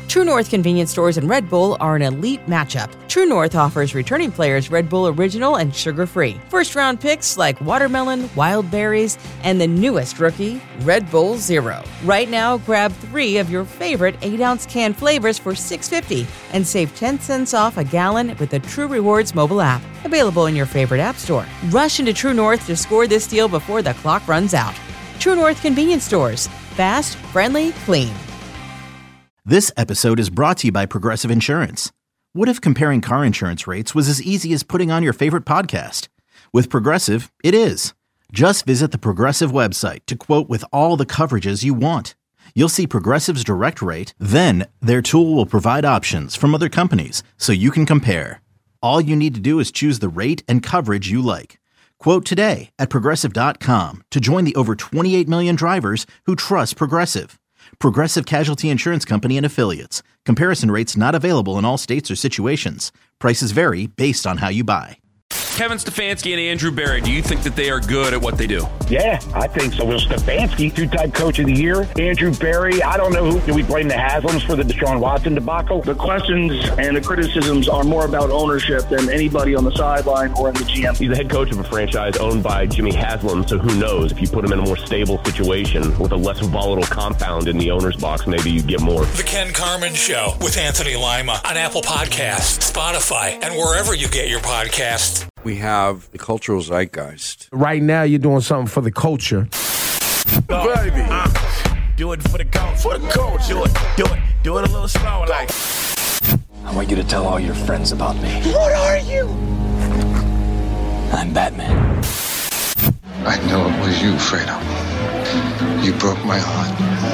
True North convenience stores and Red Bull are an elite matchup. True North offers returning players Red Bull Original and sugar-free. First-round picks like watermelon, wild berries, and the newest rookie, Red Bull Zero. Right now, grab 3 of your favorite 8-ounce can flavors for $6.50 and save 10 cents off a gallon with the True Rewards mobile app. Available in your favorite app store. Rush into True North to score this deal before the clock runs out. True North convenience stores. Fast, friendly, clean. This episode is brought to you by Progressive Insurance. What if comparing car insurance rates was as easy as putting on your favorite podcast? With Progressive, it is. Just visit the Progressive website to quote with all the coverages you want. You'll see Progressive's direct rate, then their tool will provide options from other companies so you can compare. All you need to do is choose the rate and coverage you like. Quote today at Progressive.com to join the over 28 million drivers who trust Progressive. Progressive Casualty Insurance Company and Affiliates. Comparison rates not available in all states or situations. Prices vary based on how you buy. Kevin Stefanski and Andrew Berry, do you think that they are good at what they do? Yeah, I think so. Well, Stefanski, 2-time coach of the year. Andrew Berry, I don't know who. Do we blame the Haslams for the Deshaun Watson debacle? The questions and the criticisms are more about ownership than anybody on the sideline or in the GM. He's the head coach of a franchise owned by Jimmy Haslam, so who knows? If you put him in a more stable situation with a less volatile compound in the owner's box, maybe you get more. The Ken Carman Show with Anthony Lima on Apple Podcasts, Spotify, and wherever you get your podcasts. We have the cultural zeitgeist. Right now, you're doing something for the culture. Baby. Do it for the culture. For the culture. Do it a little slower. Like. I want you to tell all your friends about me. What are you? I'm Batman. I know it was you, Fredo. You broke my heart.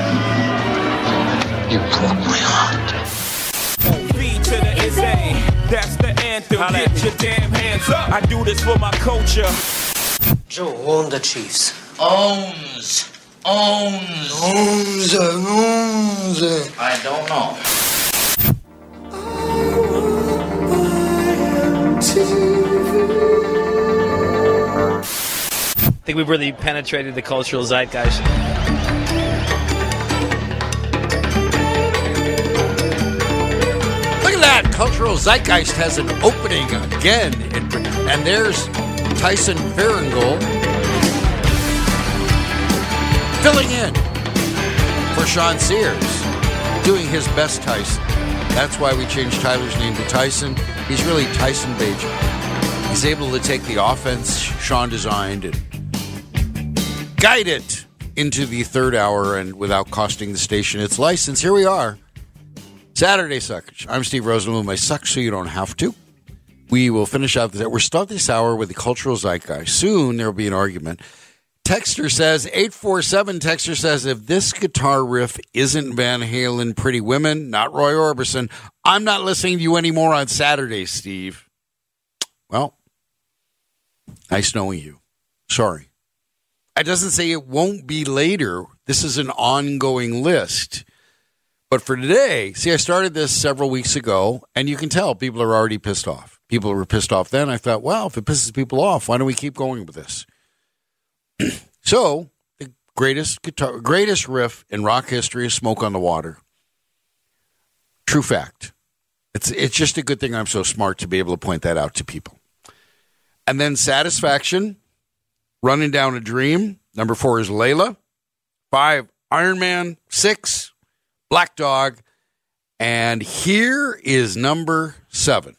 You broke my heart. B to the insane. That's the anthem. Get your damn hands up. I do this for my culture. Joe owned the Chiefs. Owns. I don't know. I think we've really penetrated the cultural zeitgeist. That cultural zeitgeist has an opening again, and there's Tyson Farringall filling in for Sean Sears, doing his best Tyson. That's why we changed Tyler's name to Tyson. He's really Tyson Bagent. He's able to take the offense Sean designed and guide it into the third hour and without costing the station its license. Here we are. Saturday Suckage. I'm Steve Rosenblum. I suck so you don't have to. We will finish out this. We'll start this hour with the cultural zeitgeist. Soon there will be an argument. Texter says, 847 Texter says, if this guitar riff isn't Van Halen, Pretty Women, not Roy Orbison, I'm not listening to you anymore on Saturday, Steve. Well, nice knowing you. Sorry. It doesn't say it won't be later. This is an ongoing list. But for today, see, I started this several weeks ago, and you can tell people are already pissed off. People were pissed off then. I thought, well, if it pisses people off, why don't we keep going with this? So, the greatest riff in rock history is Smoke on the Water. True fact. It's just a good thing I'm so smart to be able to point that out to people. And then Satisfaction, Running Down a Dream. Number 4 is Layla. 5, Iron Man. 6, Black Dog, and here is number 7.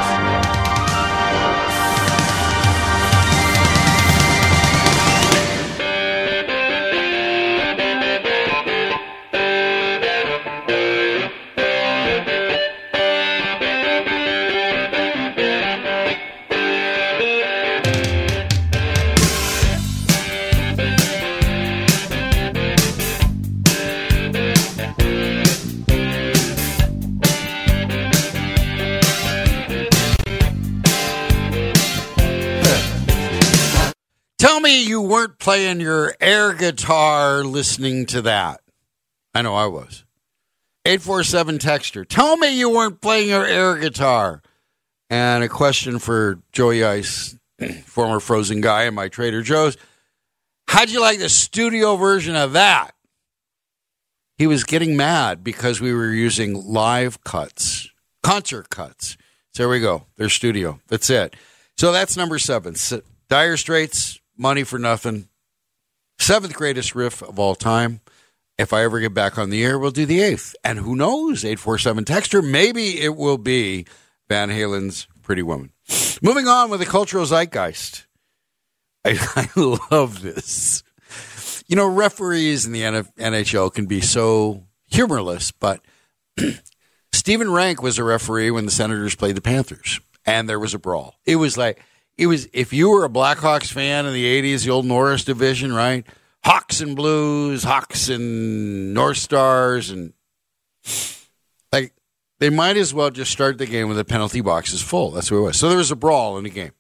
Tell me you weren't playing your air guitar listening to that. I know I was. 847 Texter. Tell me you weren't playing your air guitar. And a question for Joey Ice, former Frozen guy in my Trader Joe's. How'd you like the studio version of that? he was getting mad because we were using live cuts, concert cuts. So there we go. Their studio. That's it. So that's number 7. Dire Straits, Money for Nothing. 7th greatest riff of all time. If I ever get back on the air, we'll do the 8th. And who knows, 847 texter, maybe it will be Van Halen's Pretty Woman. Moving on with the cultural zeitgeist. I love this. You know, referees in the NHL can be so humorless, but Stephen Rank was a referee when the Senators played the Panthers, and there was a brawl. It was if you were a Blackhawks fan in the 80s, the old Norris division, right? Hawks and Blues, Hawks and North Stars, and like they might as well just start the game with the penalty boxes full. That's what it was. So there was a brawl in the game.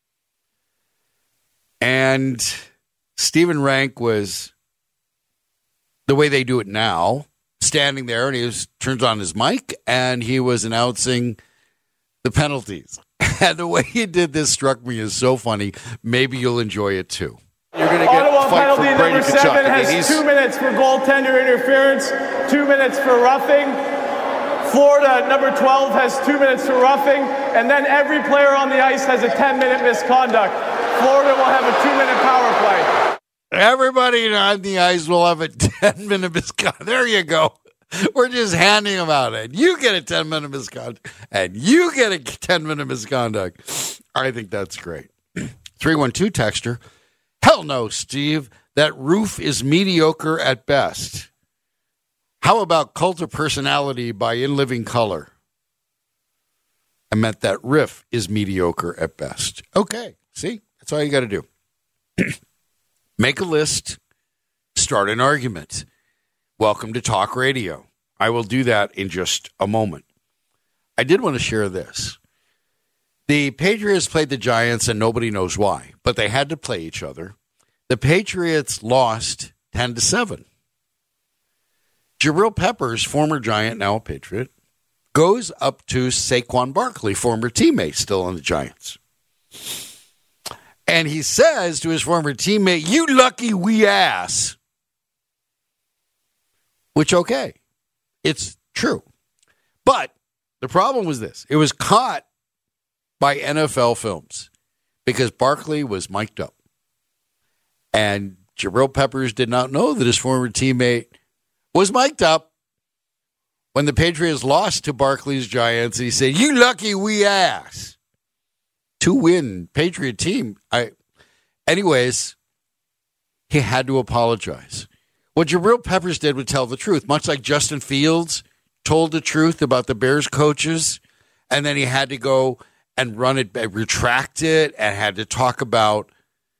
And Stephen Rank was, the way they do it now, standing there, and he turns on his mic, and he was announcing the penalties. And the way he did this struck me as so funny. Maybe you'll enjoy it too. You're going to get Ottawa penalty number 7 has 2 minutes for goaltender interference, 2 minutes for roughing. Florida number 12 has 2 minutes for roughing, and then every player on the ice has a 10-minute misconduct. Florida will have a 2-minute power play. Everybody on the ice will have a 10-minute misconduct. There you go. We're just handing them out. And you get a 10-minute misconduct. And you get a 10-minute misconduct. I think that's great. 312 texter. Hell no, Steve. That roof is mediocre at best. How about Cult of Personality by In Living Color? I meant that riff is mediocre at best. Okay. See? That's all you got to do. Make a list. Start an argument. Welcome to Talk Radio. I will do that in just a moment. I did want to share this. The Patriots played the Giants, and nobody knows why, but they had to play each other. The Patriots lost 10-7. Jabril Peppers, former Giant, now a Patriot, goes up to Saquon Barkley, former teammate, still on the Giants. And he says to his former teammate, "You lucky wee ass." Which, okay, it's true. But the problem was this. It was caught by NFL films because Barkley was mic'd up. And Jabril Peppers did not know that his former teammate was mic'd up when the Patriots lost to Barkley's Giants. And he said, "You lucky wee ass." 2-win Patriot team. Anyways, he had to apologize. What Jabril Peppers did was tell the truth, much like Justin Fields told the truth about the Bears coaches, and then he had to go and retract it, and had to talk about,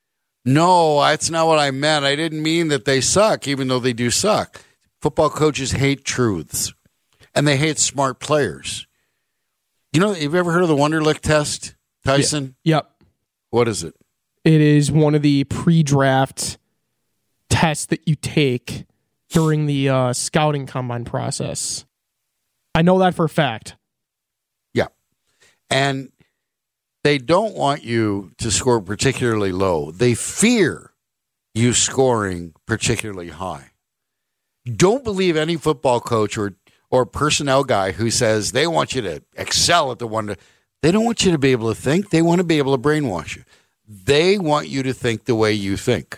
no, that's not what I meant. I didn't mean that they suck, even though they do suck. Football coaches hate truths, and they hate smart players. You know, have you ever heard of the Wonderlic test, Tyson? Yep. What is it? It is one of the pre-draft tests that you take during the scouting combine process. I know that for a fact. Yeah. And they don't want you to score particularly low. They fear you scoring particularly high. Don't believe any football coach or personnel guy who says they want you to excel at the one. They don't want you to be able to think. They want to be able to brainwash you. They want you to think the way you think.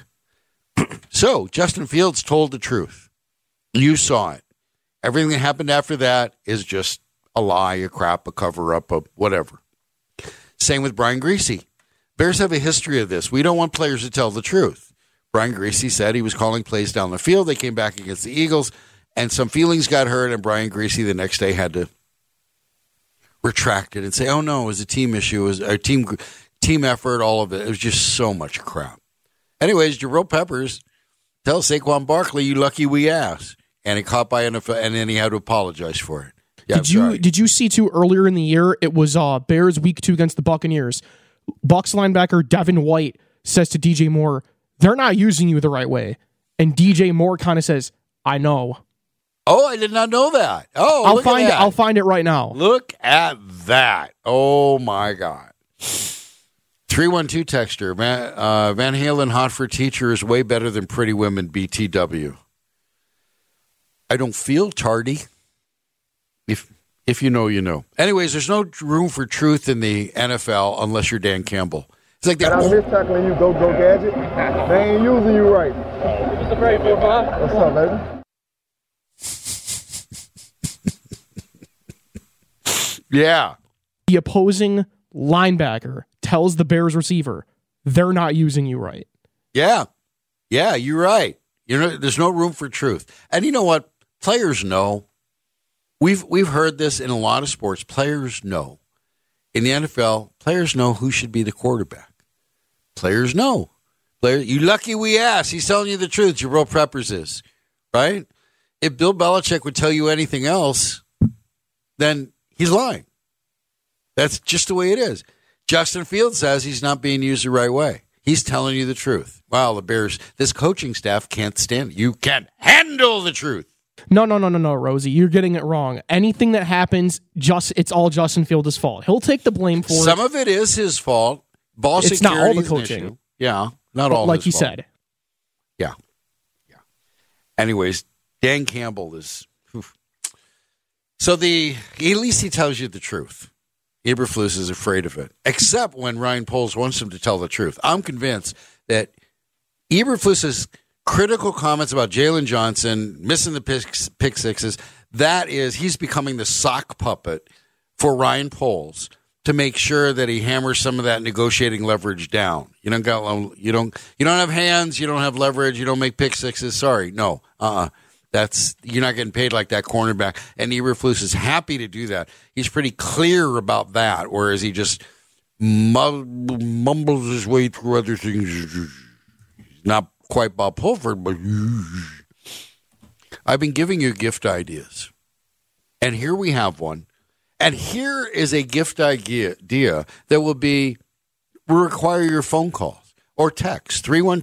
So, Justin Fields told the truth. You saw it. Everything that happened after that is just a lie, a crap, a cover-up, a whatever. Same with Brian Griese. Bears have a history of this. We don't want players to tell the truth. Brian Griese said he was calling plays down the field. They came back against the Eagles, and some feelings got hurt, and Brian Griese the next day had to retract it and say, oh, no, it was a team issue. It was a team effort, all of it. It was just so much crap. Anyways, Jabril Peppers tells Saquon Barkley, "You lucky wee ass." And he caught by NFL, and then he had to apologize for it. Yeah, did you see, too, earlier in the year, it was Bears week 2 against the Buccaneers. Bucs linebacker Devin White says to DJ Moore, "They're not using you the right way." And DJ Moore kind of says, "I know." Oh, I did not know that. Oh, I'll find it right now. Look at that. Oh, my God. 312 texter. Van Halen, Hot for Teacher is way better than Pretty Women, BTW. I don't feel tardy. If you know, you know. Anyways, there's no room for truth in the NFL unless you're Dan Campbell. It's like I'm mistackling you, go gadget. They ain't using you right. What's the break, Bob? What's up, baby? Yeah. The opposing linebacker tells the Bears receiver, they're not using you right. Yeah. Yeah, you're right. There's no room for truth. And you know what? Players know. We've heard this in a lot of sports. Players know. In the NFL, players know who should be the quarterback. Players know. You lucky we asked. He's telling you the truth. Jabril Peppers is. Right? If Bill Belichick would tell you anything else, then he's lying. That's just the way it is. Justin Fields says he's not being used the right way. He's telling you the truth. Wow, the Bears, this coaching staff can't stand it. You can't handle the truth. No, Rosie. You're getting it wrong. Anything that happens, it's all Justin Fields' fault. He'll take the blame for it. Some of it is his fault. Ball it's security not all the is an coaching. issue. Yeah, not all like his you fault. said. Yeah. Anyways, Dan Campbell is... So at least he tells you the truth. Eberflus is afraid of it, except when Ryan Poles wants him to tell the truth. I'm convinced that Eberflus's critical comments about Jalen Johnson missing the pick sixes, that is, he's becoming the sock puppet for Ryan Poles to make sure that he hammers some of that negotiating leverage down. You don't have hands, you don't have leverage, you don't make pick sixes. Sorry, no, you're not getting paid like that cornerback. And Eberflus is happy to do that. He's pretty clear about that, whereas he just mumbles his way through other things. Not quite Bob Pulford, but I've been giving you gift ideas. And here we have one. And here is a gift idea that will require your phone calls or text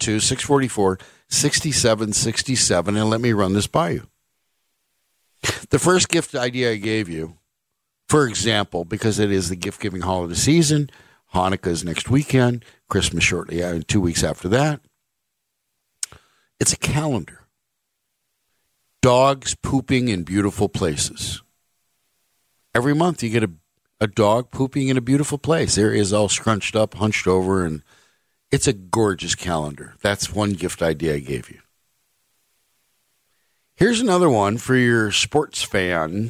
312-644-6767 and let me run this by you. The first gift idea I gave you, for example, because it is the gift-giving holiday season, Hanukkah is next weekend, Christmas shortly 2 weeks after that. It's a calendar. Dogs pooping in beautiful places. Every month you get a dog pooping in a beautiful place. There is all scrunched up, hunched over, and it's a gorgeous calendar. That's one gift idea I gave you. Here's another one for your sports fan.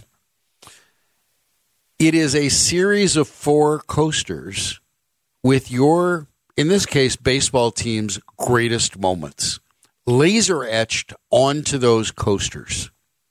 It is a series of 4 coasters with your, in this case, baseball team's greatest moments. Laser etched onto those coasters.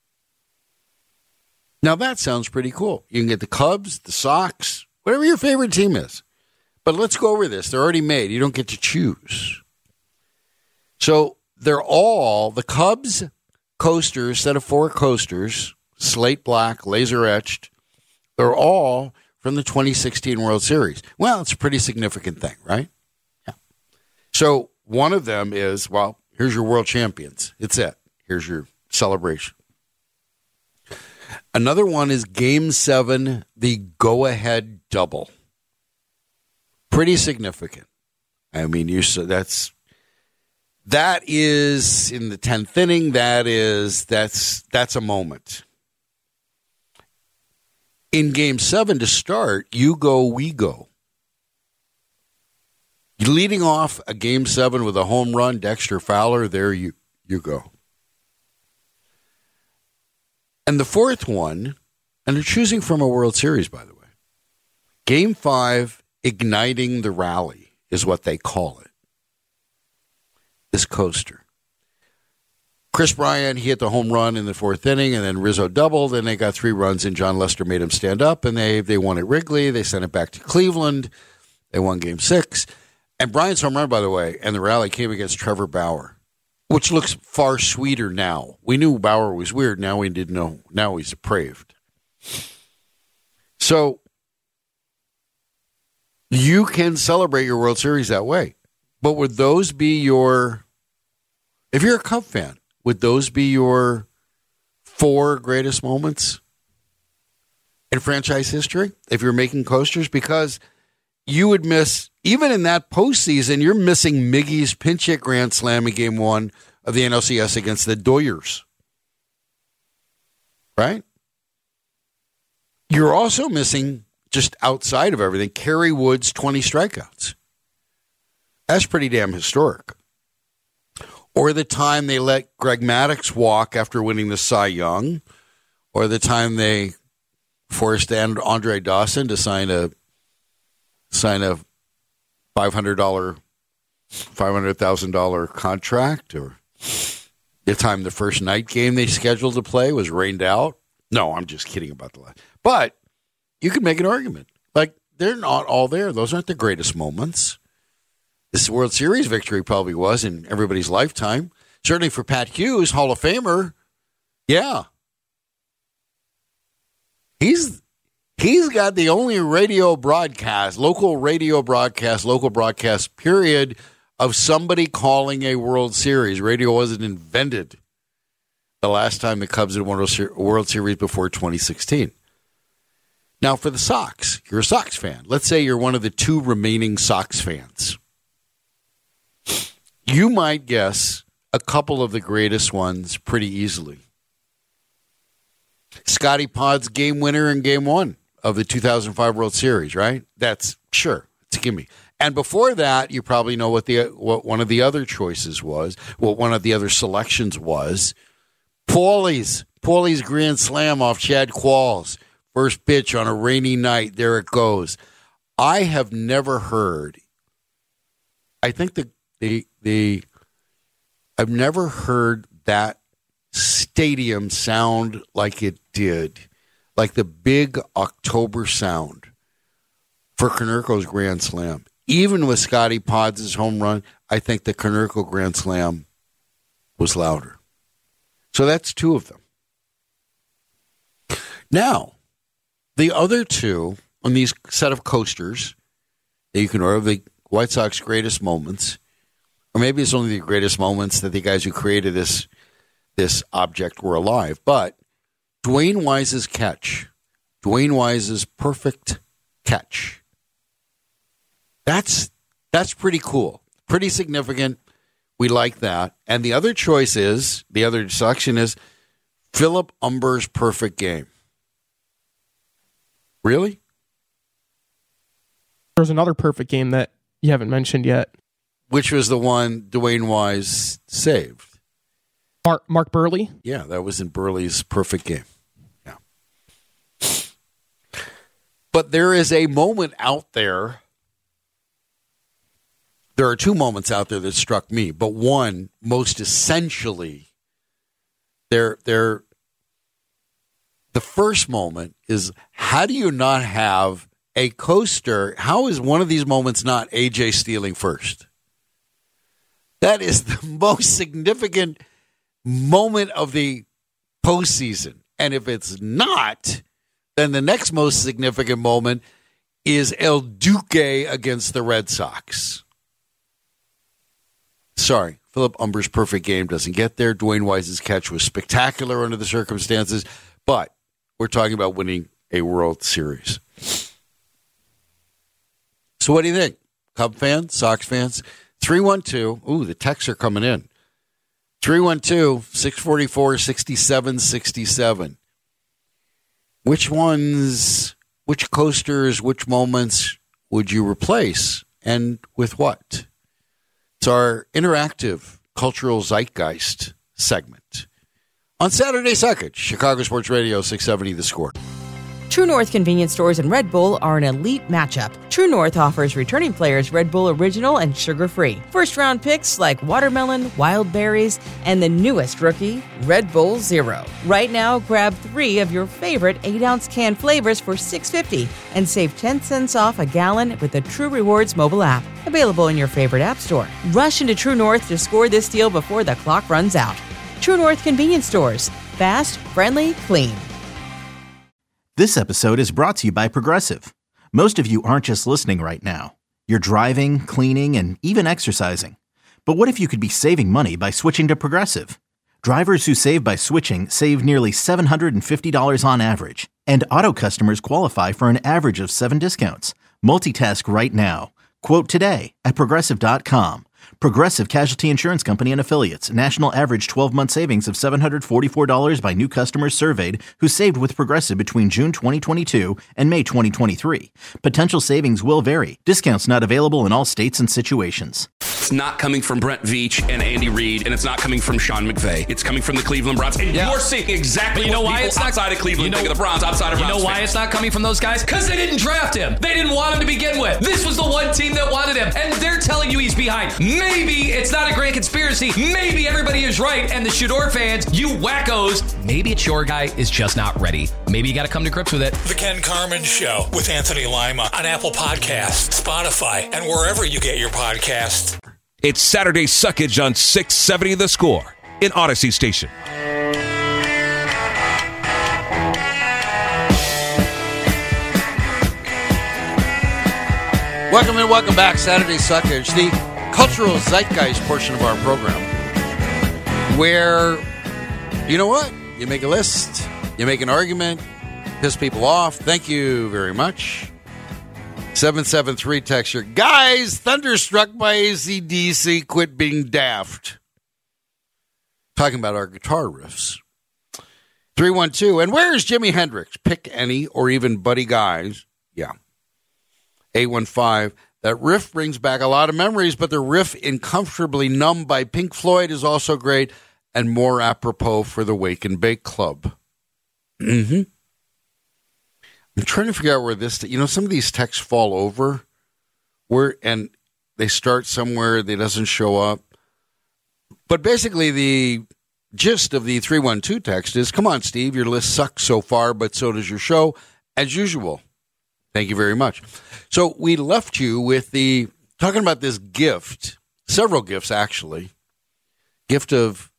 Now that sounds pretty cool. You can get the Cubs, the Sox, whatever your favorite team is. But let's go over this. They're already made. You don't get to choose. So they're all the Cubs coasters, set of 4 coasters, slate black, laser etched. They're all from the 2016 World Series. Well, it's a pretty significant thing, right? Yeah. So one of them is, well, here's your world champions. It's it. Here's your celebration. Another one is Game 7, the go-ahead double. Pretty significant. I mean, that is in the 10th inning. That's a moment. In Game 7 to start, you go, we go. Leading off a Game 7 with a home run, Dexter Fowler, there you go. And the fourth one, and they're choosing from a World Series, by the way. Game 5, igniting the rally is what they call it. This coaster. Chris Bryant, he hit the home run in the 4th inning, and then Rizzo doubled, and they got 3 runs, and John Lester made him stand up, and they won at Wrigley. They sent it back to Cleveland. They won Game 6. And Bryant's home run, by the way, and the rally came against Trevor Bauer, which looks far sweeter now. We knew Bauer was weird. Now we didn't know. Now he's depraved. So you can celebrate your World Series that way. But would those be your, if you're a Cub fan, would those be your 4 greatest moments in franchise history if you're making coasters? Because you would miss, even in that postseason, you're missing Miggy's pinch hit grand slam in Game 1 of the NLCS against the Doyers. right? You're also missing, just outside of everything, Kerry Wood's 20 strikeouts. That's pretty damn historic. Or the time they let Greg Maddux walk after winning the Cy Young, or the time they forced Andre Dawson to sign a $500,000 contract, or the time the first night game they scheduled to play was rained out. No, I'm just kidding about the last. But you could make an argument. Like, they're not all there. Those aren't the greatest moments. This World Series victory probably was in everybody's lifetime. Certainly for Pat Hughes, Hall of Famer. Yeah. He's got the only local broadcast period of somebody calling a World Series. Radio wasn't invented the last time the Cubs had won a World Series before 2016. Now, for the Sox, you're a Sox fan. Let's say you're one of the two remaining Sox fans. You might guess a couple of the greatest ones pretty easily. Scotty Pod's game winner in Game 1 of the 2005 World Series, right? That's sure. It's a gimme. And before that, you probably know what one of the other choices was, what one of the other selections was. Paulie's grand slam off Chad Qualls. First pitch on a rainy night. There it goes. I have never heard. I think I've never heard that stadium sound like it did, like the big October sound for Konerko's grand slam. Even with Scotty Pods' home run, I think the Konerko grand slam was louder. So that's two of them. Now, the other two on these set of coasters that you can order, the White Sox greatest moments, or maybe it's only the greatest moments that the guys who created this object were alive, but Dwayne Wise's catch, Dwayne Wise's perfect catch, that's pretty cool, pretty significant. We like that. And the other selection is Philip Humber's perfect game. Really? There's another perfect game that you haven't mentioned yet. Which was the one Dwayne Wise saved? Mark Burley? Yeah, that was in Burley's perfect game. Yeah. But there is a moment out there. There are two moments out there that struck me, but one, most essentially, the first moment is, how do you not have a coaster? How is one of these moments not AJ stealing first? That is the most significant moment of the postseason. And if it's not, then the next most significant moment is El Duque against the Red Sox. Sorry, Philip Humber's perfect game doesn't get there. Dwayne Wise's catch was spectacular under the circumstances, but we're talking about winning a World Series. So what do you think? Cub fans, Sox fans? 312. Ooh, the texts are coming in. 312-644-6767. Which coasters, which moments would you replace, and with what? It's our interactive cultural zeitgeist segment on Saturday 2nd, Chicago Sports Radio 670 The Score. True North convenience stores and Red Bull are an elite matchup. True North offers returning players Red Bull Original and sugar-free. First-round picks like watermelon, wild berries, and the newest rookie, Red Bull Zero. Right now, grab 3 of your favorite 8-ounce can flavors for $6.50 and save 10 cents off a gallon with the True Rewards mobile app. Available in your favorite app store. Rush into True North to score this deal before the clock runs out. True North convenience stores. Fast, friendly, clean. This episode is brought to you by Progressive. Most of you aren't just listening right now. You're driving, cleaning, and even exercising. But what if you could be saving money by switching to Progressive? Drivers who save by switching save nearly $750 on average. And auto customers qualify for an average of 7 discounts. Multitask right now. Quote today at Progressive.com. Progressive Casualty Insurance Company and Affiliates. National average 12-month savings of $744 by new customers surveyed who saved with Progressive between June 2022 and May 2023. Potential savings will vary. Discounts not available in all states and situations. It's not coming from Brent Veach and Andy Reid, and it's not coming from Sean McVay. It's coming from the Cleveland Browns. And you're seeing exactly what people outside of Cleveland think of the Browns, outside of Browns. You know why fans. it's not coming from those guys? Because they didn't draft him. They didn't want him to begin with. This was the one team that wanted him, and they're telling you he's behind. Maybe it's not a grand conspiracy. Maybe everybody is right, and the Shador fans, you wackos, maybe it's your guy is just not ready. Maybe you got to come to grips with it. The Ken Carman Show with Anthony Lima on Apple Podcasts, Spotify, and wherever you get your podcasts. It's Saturday Suckage on 670 The Score in Odyssey Station. Welcome and welcome back, Saturday Suckage, the cultural zeitgeist portion of our program, where, you know what? You make a list, you make an argument, piss people off. Thank you very much. 773 texture. Guys, thunderstruck by AC/DC, quit being daft. Talking about our guitar riffs. 312. And where is Jimi Hendrix? Pick any or even Buddy Guys. Yeah. 815. That riff brings back a lot of memories, but the riff in Comfortably Numb by Pink Floyd is also great and more apropos for the Wake and Bake Club. Mm-hmm. I'm trying to figure out where this, some of these texts fall over and they start somewhere that doesn't show up. But basically the gist of the 312 text is, come on, Steve, your list sucks so far, but so does your show, as usual. Thank you very much. So we left you with talking about this gift, several gifts actually, gift of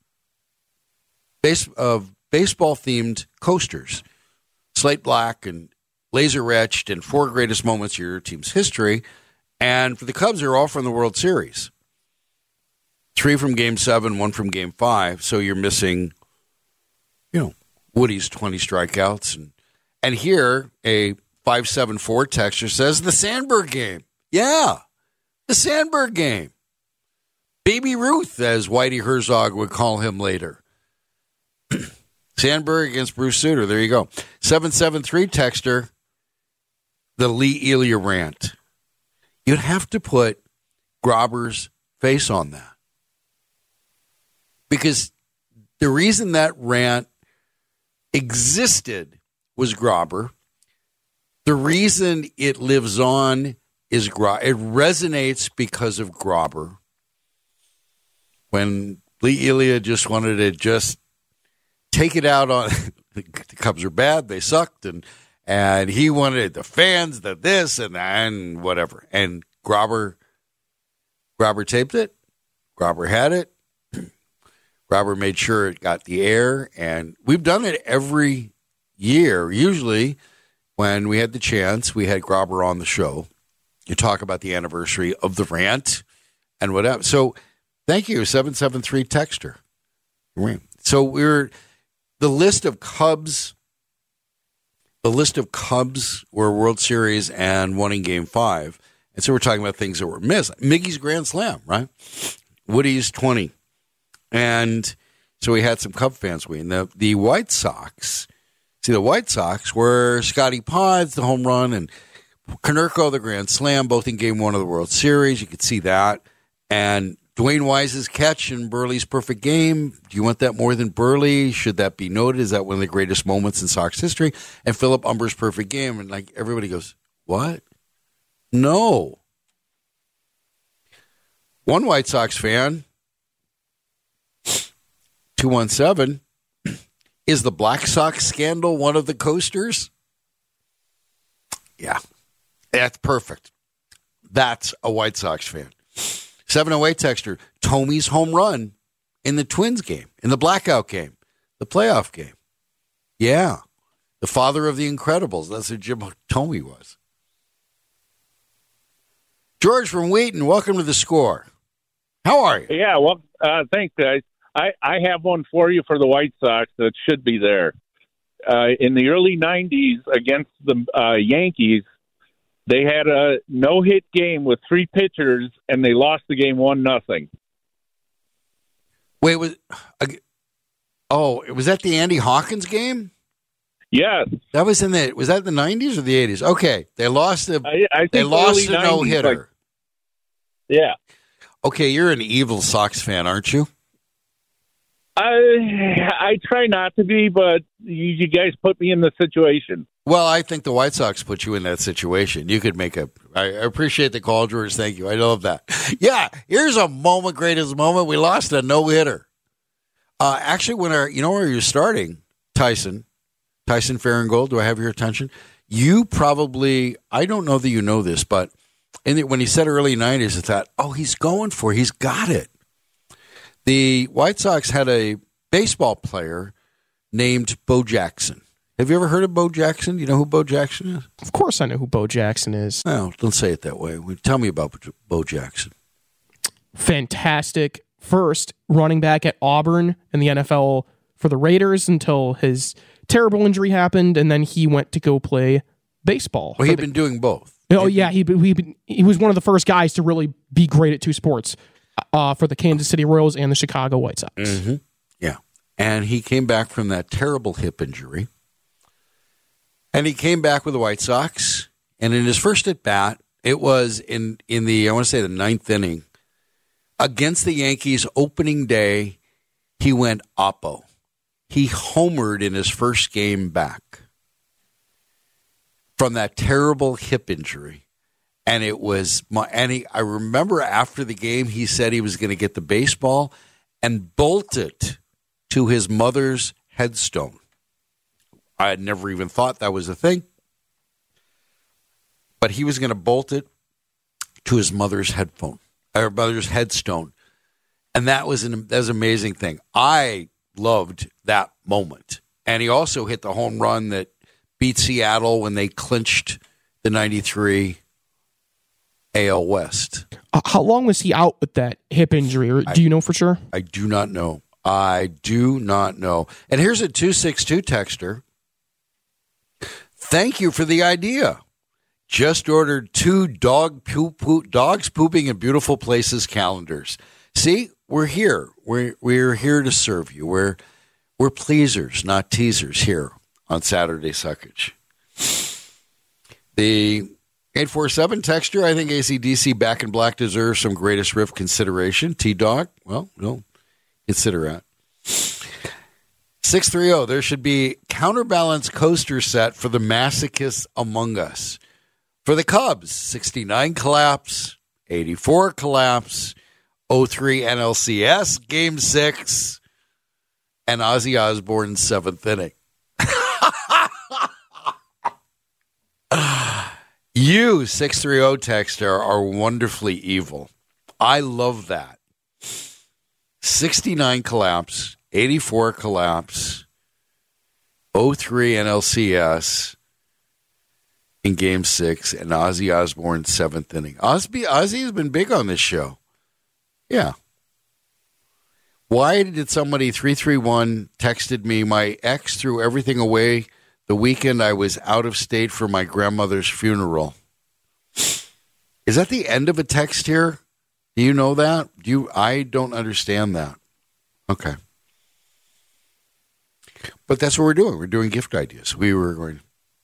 baseball-themed coasters, slate black and laser etched, and 4 greatest moments of your team's history. And for the Cubs, they're all from the World Series. 3 from Game 7, 1 from Game 5. So you're missing, Woody's 20 strikeouts. And here, a 574 texter says the Sandberg game. Yeah, the Sandberg game. Baby Ruth, as Whitey Herzog would call him later. Sandberg against Bruce Sutter. There you go. 773 texter, the Lee Elia rant. You'd have to put Grauber's face on that. Because the reason that rant existed was Grauber. The reason it lives on is it resonates because of Grauber. When Lee Elia just wanted to just take it out on the Cubs are bad, they sucked, and he wanted the fans, this and whatever. And Grauber taped it. Grauber had it. Grauber made sure it got the air, and we've done it every year. Usually, when we had the chance, we had Grauber on the show. You talk about the anniversary of the rant and whatever. So, thank you, 773 texter. So the list of Cubs were World Series and won in Game 5. And so we're talking about things that were missed. Miggy's Grand Slam, right? Woody's 20. And so we had some Cub fans win. The White Sox, the White Sox were Scotty Pods, the home run, and Konerko, the Grand Slam, both in Game 1 of the World Series. You could see that. And Dwayne Wise's catch in Burley's perfect game. Do you want that more than Burley? Should that be noted? Is that one of the greatest moments in Sox history? And Philip Humber's perfect game. And everybody goes, what? No. One White Sox fan, 217, is the Black Sox scandal one of the coasters? Yeah. That's perfect. That's a White Sox fan. 708 texter, Tomey's home run in the Twins game, in the blackout game, the playoff game. Yeah. The father of the Incredibles. That's who Jim Thome was. George from Wheaton, welcome to The Score. How are you? Yeah, well, thanks, guys. I have one for you for the White Sox that should be there. In the early 90s against the Yankees, They had a no-hit game with 3 pitchers, and they lost the game 1-0. Wait, was that the Andy Hawkins game? Yes. That was was that the 90s or the 80s? Okay, they lost a no-hitter. Like, yeah. Okay, you're an evil Sox fan, aren't you? I try not to be, but you guys put me in the situation. Well, I think the White Sox put you in that situation. You could I appreciate the call, George. Thank you. I love that. Yeah, here's a moment, greatest moment. We lost a no-hitter. Actually, where you're starting, Tyson Fahrengold, do I have your attention? You probably, I don't know that you know this, but when he said early 90s, I thought, he's got it. The White Sox had a baseball player named Bo Jackson. Have you ever heard of Bo Jackson? You know who Bo Jackson is? Of course I know who Bo Jackson is. No, don't say it that way. Tell me about Bo Jackson. Fantastic first running back at Auburn in the NFL for the Raiders until his terrible injury happened, and then he went to go play baseball. Well, he'd been doing both. Oh, yeah. He was one of the first guys to really be great at 2 sports for the Kansas City Royals and the Chicago White Sox. Mm-hmm. Yeah. And he came back from that terrible hip injury. And he came back with the White Sox. And in his first at bat, it was in the, I want to say the 9th inning, against the Yankees opening day, he went oppo. He homered in his first game back from that terrible hip injury. And it was, I remember after the game, he said he was going to get the baseball and bolt it to his mother's headstone. I had never even thought that was a thing. But he was going to bolt it to his mother's headstone. And that was an amazing thing. I loved that moment. And he also hit the home run that beat Seattle when they clinched the 93 AL West. How long was he out with that hip injury? Or do you know for sure? I do not know. And here's a 262 texter. Thank you for the idea. Just ordered 2 dogs pooping in beautiful places calendars. See, we're here. We're here to serve you. We're pleasers, not teasers here on Saturday Suckage. The 847 texture, I think AC/DC Back in Black deserves some greatest riff consideration. T-Dog, well, no, consider that. 630, there should be counterbalance coaster set for the masochists among us. For the Cubs, 69 collapse, 84 collapse, 03 NLCS, Game 6, and Ozzy Osbourne's 7th inning. You, 630 texter, are wonderfully evil. I love that. 69 collapse, 84 collapse, 03 NLCS in Game 6, and Ozzy Osbourne's 7th inning. Ozzy has been big on this show. Yeah. Why did somebody, 331, texted me, my ex threw everything away the weekend I was out of state for my grandmother's funeral? Is that the end of a text here? Do you know that? I don't understand that. Okay. But that's what we're doing. We're doing gift ideas. We were going.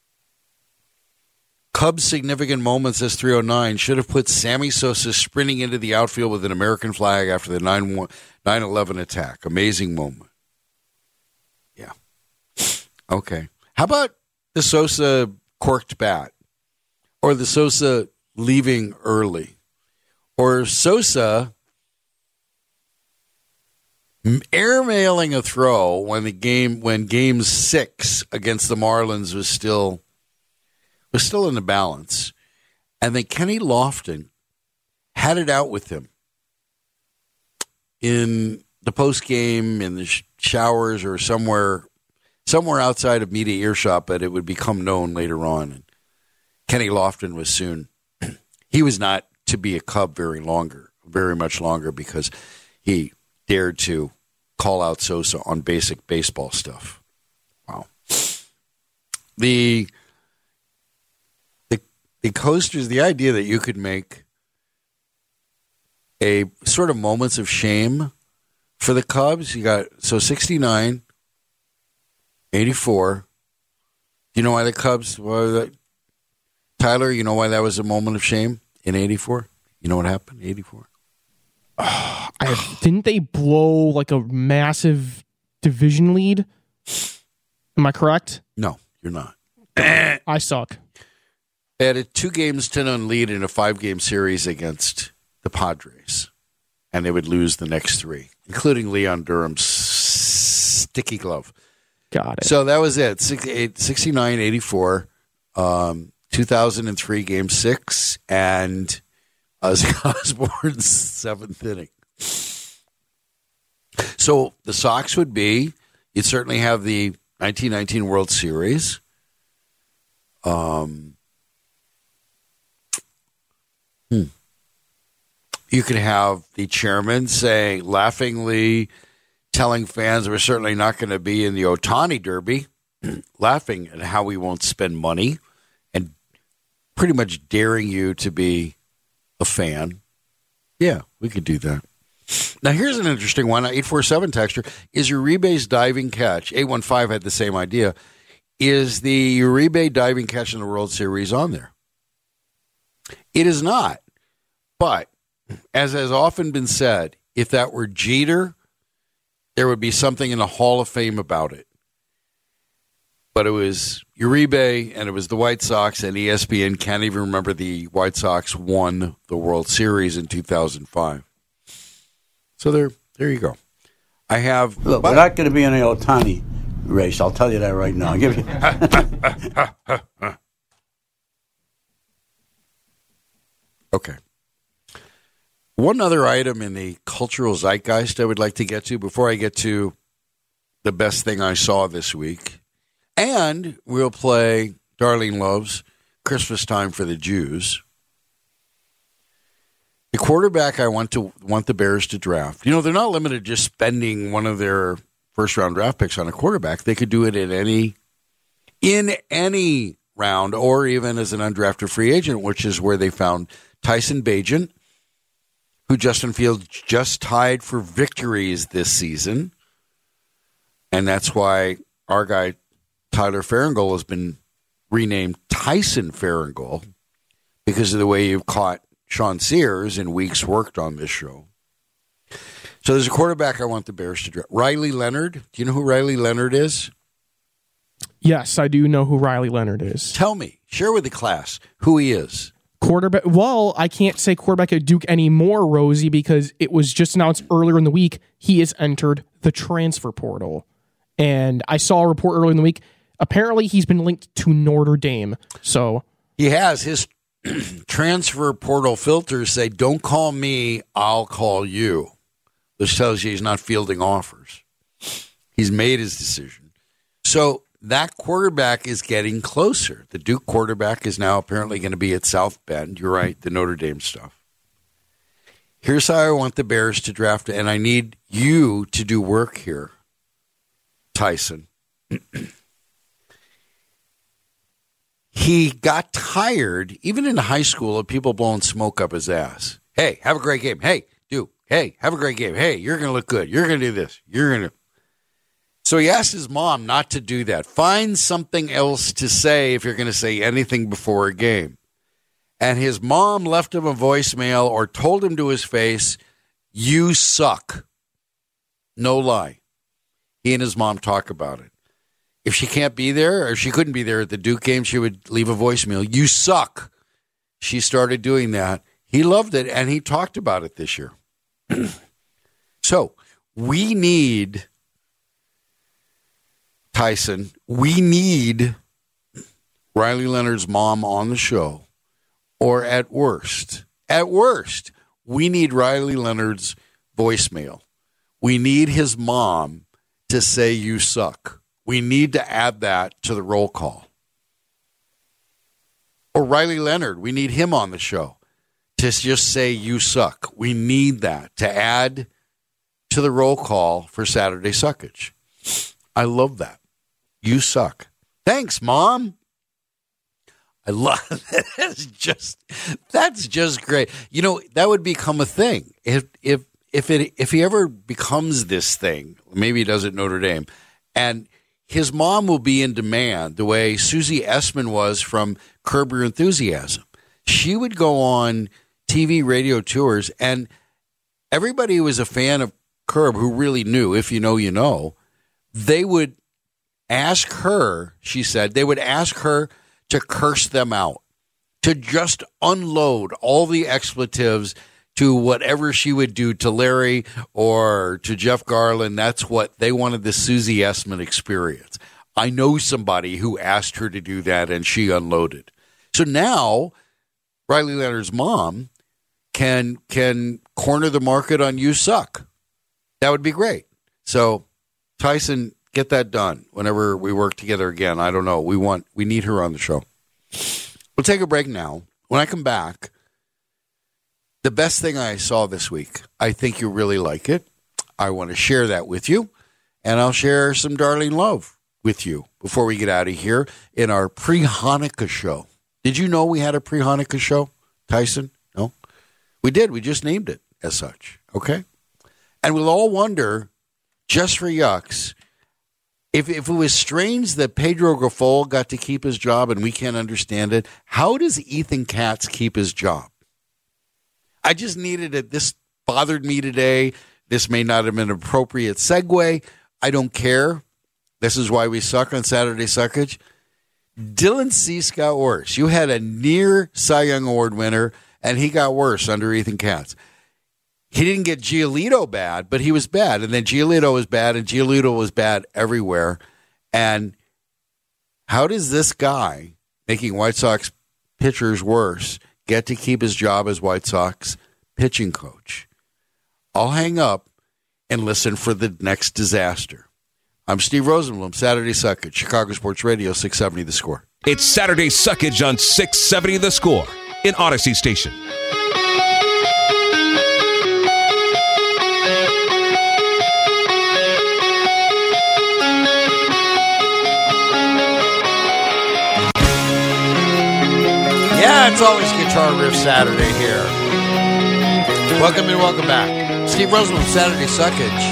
Cubs' significant moments as 309 should have put Sammy Sosa sprinting into the outfield with an American flag after the 9/11 attack. Amazing moment. Yeah. Okay. How about the Sosa corked bat? Or the Sosa leaving early? Or Sosa airmailing a throw when Game 6 against the Marlins was still in the balance, and then Kenny Lofton had it out with him in the post game, in the showers, or somewhere outside of media earshot, but it would become known later on. And Kenny Lofton was soon. He was not to be a Cub very much longer, because he dared to call out Sosa on basic baseball stuff. the coasters, the idea that you could make a sort of moments of shame for the Cubs. You got, 69, 84. Do you know why the Cubs, Tyler, you know why that was a moment of shame in 84? You know what happened in 84? Didn't they blow like a massive division lead? Am I correct? No, you're not. I suck. They had a 2-0 lead in a 5-game series against the Padres, and they would lose the next 3, including Leon Durham's sticky glove. Got it. So that was it. 69, 84, 2003 Game 6, and Ozzy Osbourne's 7th inning. So the Sox would be, you'd certainly have the 1919 World Series. You could have the chairman saying, laughingly telling fans we're certainly not going to be in the Ohtani Derby, laughing at how we won't spend money, and pretty much daring you to be a fan. Yeah, we could do that. Now, here's an interesting one. 847 texture. Is Uribe's diving catch, 815 had the same idea, is the Uribe diving catch in the World Series on there? It is not. But, as has often been said, if that were Jeter, there would be something in the Hall of Fame about it. But it was Uribe, and it was the White Sox, and ESPN can't even remember the White Sox won the World Series in 2005. So there you go. I have... Look, we're not going to be in an Ohtani race. I'll tell you that right now. I'll give you... Okay. One other item in the cultural zeitgeist I would like to get to before I get to the best thing I saw this week. And we'll play Darlene Love's Christmas Time for the Jews. The quarterback I want the Bears to draft. You know, they're not limited to just spending one of their first-round draft picks on a quarterback. They could do it in any round or even as an undrafted free agent, which is where they found Tyson Bagent, who Justin Fields just tied for victories this season. And that's why our guy, Tyler Farringold, has been renamed Tyson Farringold because of the way you've caught Sean Sears in weeks worked on this show. So there's a quarterback I want the Bears to draft. Riley Leonard. Do you know who Riley Leonard is? Yes, I do know who Riley Leonard is. Tell me. Share with the class who he is. Quarterback. Well, I can't say quarterback at Duke anymore, Rosie, because it was just announced earlier in the week he has entered the transfer portal. And I saw a report earlier in the week. Apparently, he's been linked to Notre Dame. So he has. His transfer portal filters say, "Don't call me, I'll call you," which tells you he's not fielding offers. He's made his decision. So that quarterback is getting closer. The Duke quarterback is now apparently going to be at South Bend. You're right, the Notre Dame stuff. Here's how I want the Bears to draft, and I need you to do work here, Tyson. He got tired, even in high school, of people blowing smoke up his ass. Hey, have a great game. Hey, Duke. Hey, have a great game. Hey, you're going to look good. You're going to do this. You're going to... So he asked his mom not to do that. Find something else to say if you're going to say anything before a game. And his mom left him a voicemail or told him to his face, "You suck." No lie. He and his mom talk about it. If she can't be there, or she couldn't be there at the Duke game, she would leave a voicemail. "You suck." She started doing that. He loved it, and he talked about it this year. So we need... Tyson, we need Riley Leonard's mom on the show, or at worst, we need Riley Leonard's voicemail. We need his mom to say "you suck." We need to add that to the roll call. Or Riley Leonard, we need him on the show to just say "you suck." We need that to add to the roll call for Saturday Suckage. I love that. You suck. Thanks, Mom. I love that. That's just great. You know, that would become a thing if he ever becomes this thing. Maybe he does at Notre Dame, and his mom will be in demand the way Susie Essman was from Curb Your Enthusiasm. She would go on TV, radio tours, and everybody who was a fan of Curb, who really knew, if you know, you know, they would ask her, she said, they would ask her to curse them out, to just unload all the expletives to whatever she would do to Larry or to Jeff Garland. That's what they wanted, the Susie Essman experience. I know somebody who asked her to do that, and she unloaded. So now Riley Leonard's mom can corner the market on You Suck. That would be great. So, Tyson, get that done whenever we work together again. I don't know. We need her on the show. We'll take a break now. When I come back, the best thing I saw this week, I think you'll really like it. I want to share that with you, and I'll share some Darlene Love with you before we get out of here in our pre-Hanukkah show. Did you know we had a pre-Hanukkah show, Tyson? No? We did. We just named it as such. Okay? And we'll all wonder, just for yucks, if it was strange that Pedro Grifol got to keep his job and we can't understand it, how does Ethan Katz keep his job? I just needed it. This bothered me today. This may not have been an appropriate segue. I don't care. This is why we suck on Saturday Suckage. Dylan Cease got worse. You had a near Cy Young Award winner, and he got worse under Ethan Katz. He didn't get Giolito bad, but he was bad. And then Giolito was bad, and Giolito was bad everywhere. And how does this guy, making White Sox pitchers worse, get to keep his job as White Sox pitching coach? I'll hang up and listen for the next disaster. I'm Steve Rosenblum, Saturday Suckage, Chicago Sports Radio, 670 The Score. It's Saturday Suckage on 670 The Score in Odyssey Station. Yeah, it's always Guitar Riff Saturday here. Welcome and welcome back. Steve Rosenblum, Saturday Suckage.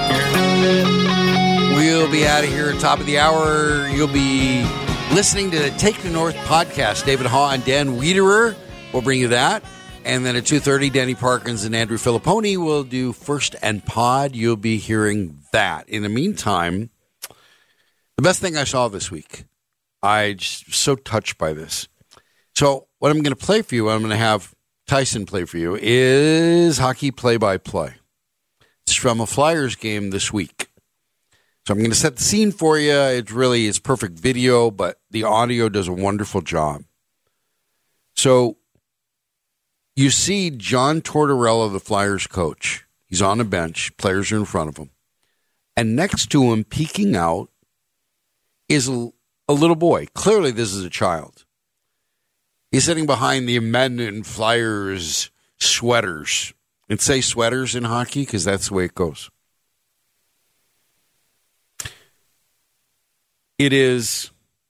We'll be out of here at top of the hour. You'll be listening to the Take the North podcast. David Haw and Dan Wiederer will bring you that. And then at 2:30, Danny Parkins and Andrew Filipponi will do First and Pod. You'll be hearing that. In the meantime, the best thing I saw this week, I just so touched by this. So what I'm going to play for you, I'm going to have Tyson play for you, is hockey play-by-play. It's from a Flyers game this week. So I'm going to set the scene for you. It's perfect video, but the audio does a wonderful job. So you see John Tortorella, the Flyers coach. He's on the bench. Players are in front of him. And next to him, peeking out, is a little boy. Clearly, this is a child. He's sitting behind the Amendment Flyers sweaters. And say sweaters in hockey because that's the way it goes. It is,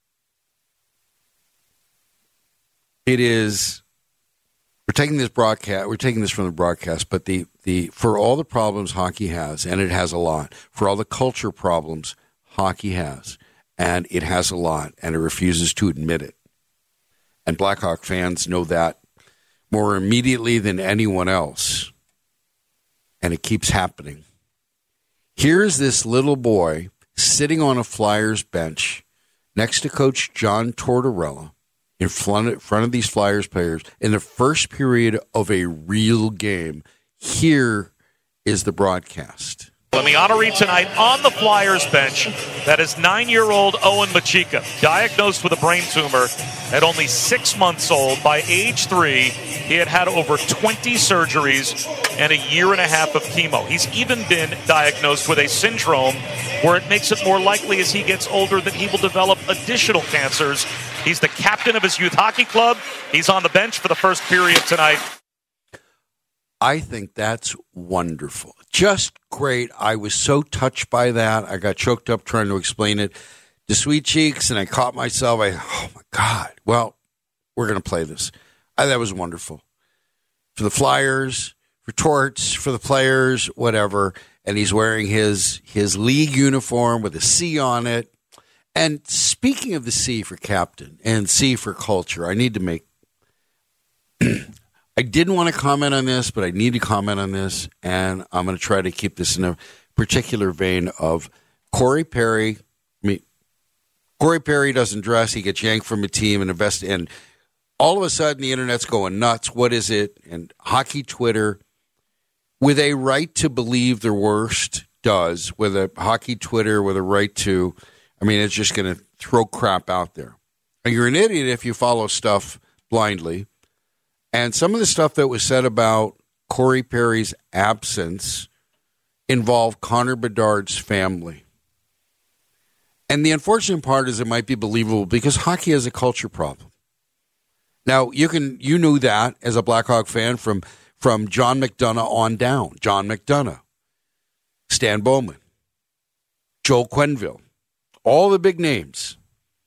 we're taking this from the broadcast, but the for all the problems hockey has, and it has a lot, for all the culture problems hockey has, and it has a lot, and it refuses to admit it. And Blackhawk fans know that more immediately than anyone else. And it keeps happening. Here's this little boy sitting on a Flyers bench next to Coach John Tortorella in front of these Flyers players in the first period of a real game. Here is the broadcast. On the honoree tonight on the Flyers bench, that is 9-year-old Owen Machika, diagnosed with a brain tumor at only 6 months old. By age 3, he had over 20 surgeries and a year and a half of chemo. He's even been diagnosed with a syndrome where it makes it more likely as he gets older that he will develop additional cancers. He's the captain of his youth hockey club. He's on the bench for the first period tonight. I think that's wonderful. Just great. I was so touched by that. I got choked up trying to explain it to Sweet Cheeks, and I caught myself. Oh, my God. Well, we're going to play this. That was wonderful. For the Flyers, for Torts, for the players, whatever. And he's wearing his league uniform with a C on it. And speaking of the C for captain and C for culture, I need to make... I didn't want to comment on this, but I need to comment on this. And I'm going to try to keep this in a particular vein of Corey Perry. Corey Perry doesn't dress. He gets yanked from a team and all of a sudden the internet's going nuts. What is it? And hockey Twitter, with a right to believe the worst, does. With a hockey Twitter with a right to, it's just going to throw crap out there. And you're an idiot if you follow stuff blindly. And some of the stuff that was said about Corey Perry's absence involved Connor Bedard's family. And the unfortunate part is it might be believable because hockey has a culture problem. Now, you knew that as a Blackhawk fan from John McDonough on down. John McDonough, Stan Bowman, Joel Quenneville, all the big names.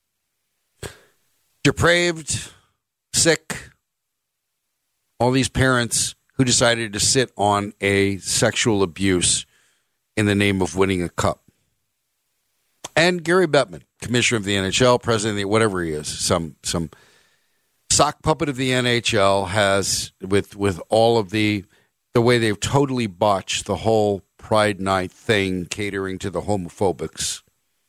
Depraved, sick, all these parents who decided to sit on a sexual abuse in the name of winning a cup. And Gary Bettman, commissioner of the NHL, president of whatever he is, some sock puppet of the NHL, has with all of the way they've totally botched the whole Pride Night thing, catering to the homophobics.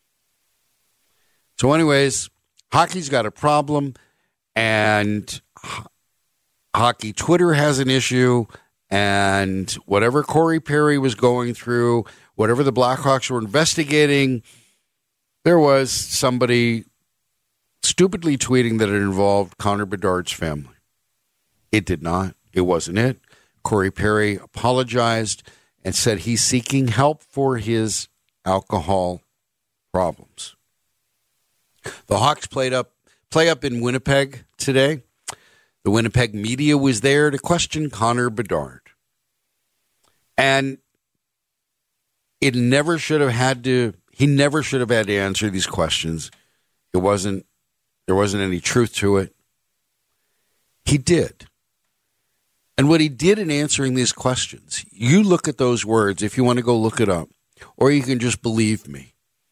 So anyways, hockey's got a problem, and hockey Twitter has an issue, and whatever Corey Perry was going through, whatever the Blackhawks were investigating, there was somebody stupidly tweeting that it involved Connor Bedard's family. It did not. It wasn't it. Corey Perry apologized and said he's seeking help for his alcohol problems. The Hawks play up in Winnipeg today. The Winnipeg media was there to question Connor Bedard. And he never should have had to answer these questions. There wasn't any truth to it. He did. And what he did in answering these questions, you look at those words if you want to go look it up, or you can just believe me.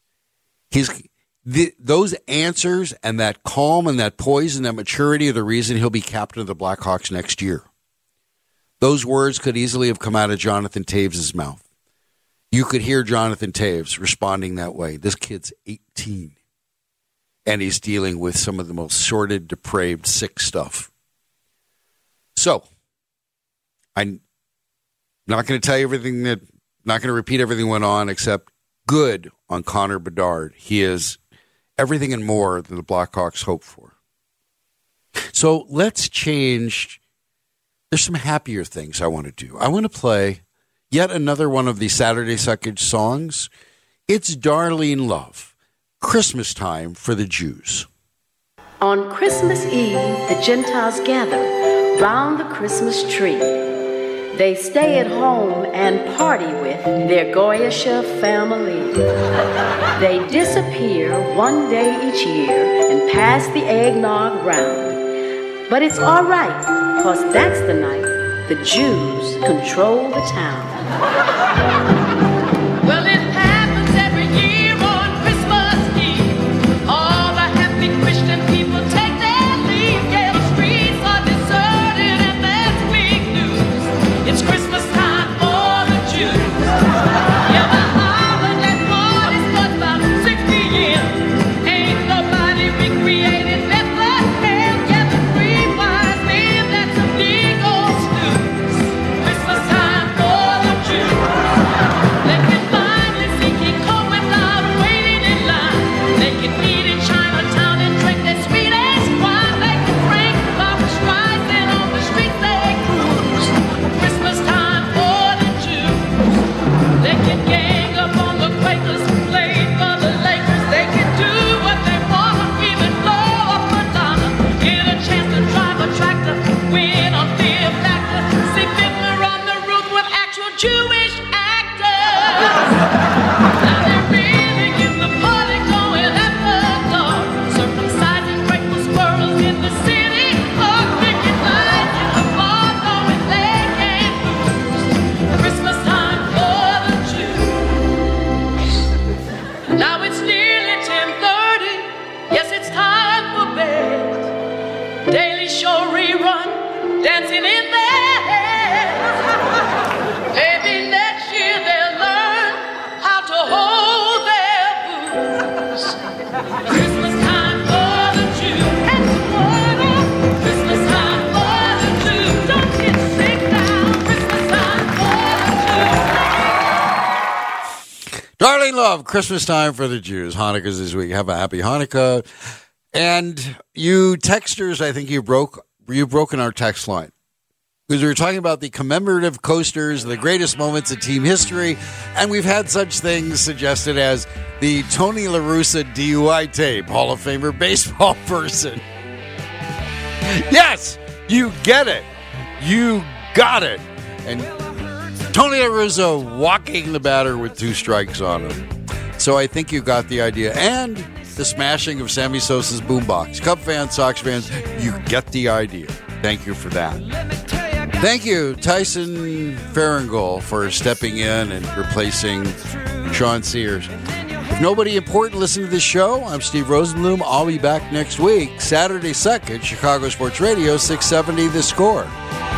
Those answers and that calm and that poise and that maturity are the reason he'll be captain of the Blackhawks next year. Those words could easily have come out of Jonathan Toews' mouth. You could hear Jonathan Toews responding that way. This kid's 18, and he's dealing with some of the most sordid, depraved, sick stuff. So, I'm not going to tell you not going to repeat everything that went on, except good on Connor Bedard. He is everything and more than the Blackhawks hope for. So let's change. There's some happier things I want to do. I want to play yet another one of the Saturday Suckage songs. It's Darlene Love, Christmas time for the Jews. On Christmas Eve, the Gentiles gather round the Christmas tree. They stay at home and party with their Goyisha family. They disappear one day each year and pass the eggnog round. But it's all right, because that's the night the Jews control the town. Well, it happens every year on Christmas Eve. All the happy Christian people take their leave. Yeah, the streets are deserted and there's big news. It's Christmas time for the Jews. Yeah, the holiday party starts about 60 years. Ain't nobody recreated Bethlehem. Yeah, the three wise men, that's a big old snooze. Christmas time for the Jews. baby show rerun, dancing in their hair. Maybe next year they'll learn how to hold their booze. Christmas time for the Jew. That's the word up. Christmas time for the Jew. Don't get sick now. Christmas time for the Jew. Darling love, Christmas time for the Jews. Hanukkah's this week. Have a happy Hanukkah. And you texters, I think you've broken our text line. Because we were talking about the commemorative coasters, the greatest moments in team history, and we've had such things suggested as the Tony La Russa DUI tape, Hall of Famer baseball person. Yes, you get it. You got it. And Tony La Russa walking the batter with 2 strikes on him. So I think you got the idea. And the smashing of Sammy Sosa's boombox. Cub fans, Sox fans, you get the idea. Thank you for that. Thank you, Tyson Farringall, for stepping in and replacing Sean Sears. If nobody important listened to this show, I'm Steve Rosenblum. I'll be back next week, Saturday Second, Chicago Sports Radio, 670 The Score.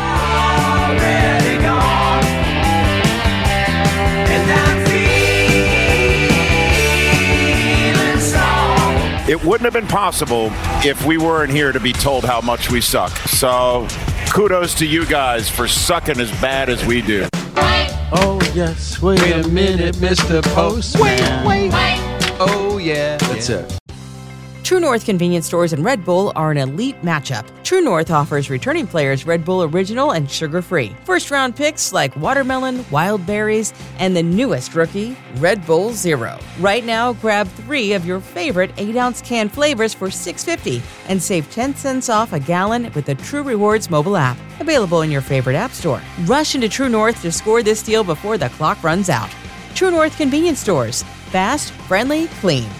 It wouldn't have been possible if we weren't here to be told how much we suck. So kudos to you guys for sucking as bad as we do. Oh, yes. Wait a minute, Mr. Postman. Wait. Oh, yeah. That's it. True North convenience stores and Red Bull are an elite matchup. True North offers returning players Red Bull Original and sugar-free. First-round picks like watermelon, wild berries, and the newest rookie, Red Bull Zero. Right now, grab 3 of your favorite 8-ounce can flavors for $6.50 and save 10 cents off a gallon with the True Rewards mobile app. Available in your favorite app store. Rush into True North to score this deal before the clock runs out. True North convenience stores. Fast, friendly, clean.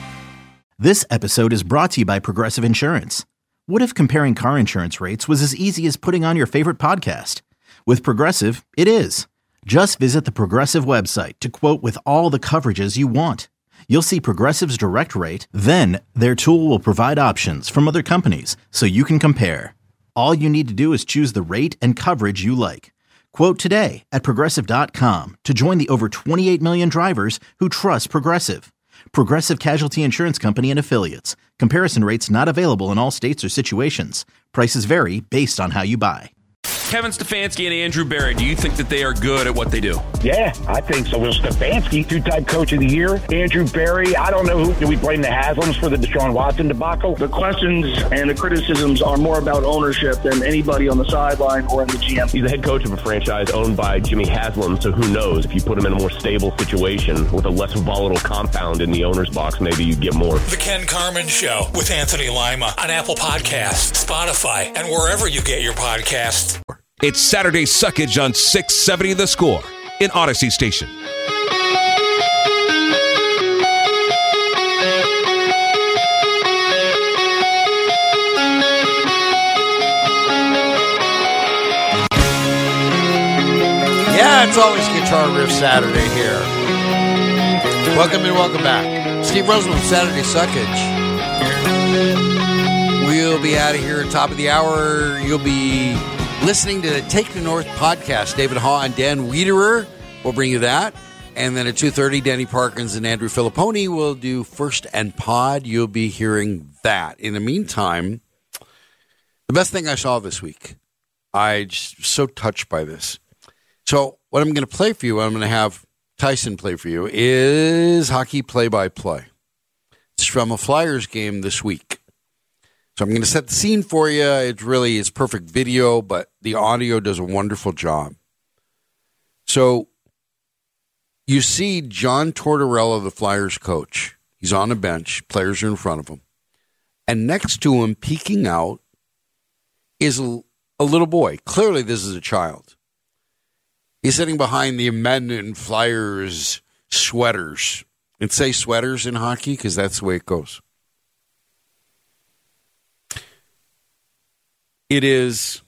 This episode is brought to you by Progressive Insurance. What if comparing car insurance rates was as easy as putting on your favorite podcast? With Progressive, it is. Just visit the Progressive website to quote with all the coverages you want. You'll see Progressive's direct rate, then their tool will provide options from other companies so you can compare. All you need to do is choose the rate and coverage you like. Quote today at Progressive.com to join the over 28 million drivers who trust Progressive. Progressive Casualty Insurance Company and Affiliates. Comparison rates not available in all states or situations. Prices vary based on how you buy. Kevin Stefanski and Andrew Berry, do you think that they are good at what they do? Yeah, I think so. Well, Stefanski, 2-time coach of the year. Andrew Berry, I don't know who. Do we blame the Haslams for the Deshaun Watson debacle? The questions and the criticisms are more about ownership than anybody on the sideline or in the GM. He's the head coach of a franchise owned by Jimmy Haslam, so who knows? If you put him in a more stable situation with a less volatile compound in the owner's box, maybe you get more. The Ken Carman Show with Anthony Lima on Apple Podcasts, Spotify, and wherever you get your podcasts. It's Saturday Suckage on 670 The Score in Odyssey Station. Yeah, it's always Guitar Riff Saturday here. Welcome and welcome back. Steve Rosenblum, Saturday Suckage. We'll be out of here at top of the hour. You'll be listening to the Take the North podcast. David Haw and Dan Wiederer will bring you that. And then at 2:30, Danny Parkins and Andrew Filipponi will do First and Pod. You'll be hearing that. In the meantime, the best thing I saw this week, I just so touched by this. So what I'm going to play for you, I'm going to have Tyson play for you, is hockey play-by-play. It's from a Flyers game this week. So I'm going to set the scene for you. It's perfect video, but the audio does a wonderful job. So you see John Tortorella, the Flyers coach. He's on a bench. Players are in front of him. And next to him, peeking out, is a little boy. Clearly, this is a child. He's sitting behind the Amendment Flyers sweaters. And say sweaters in hockey because that's the way it goes. It is,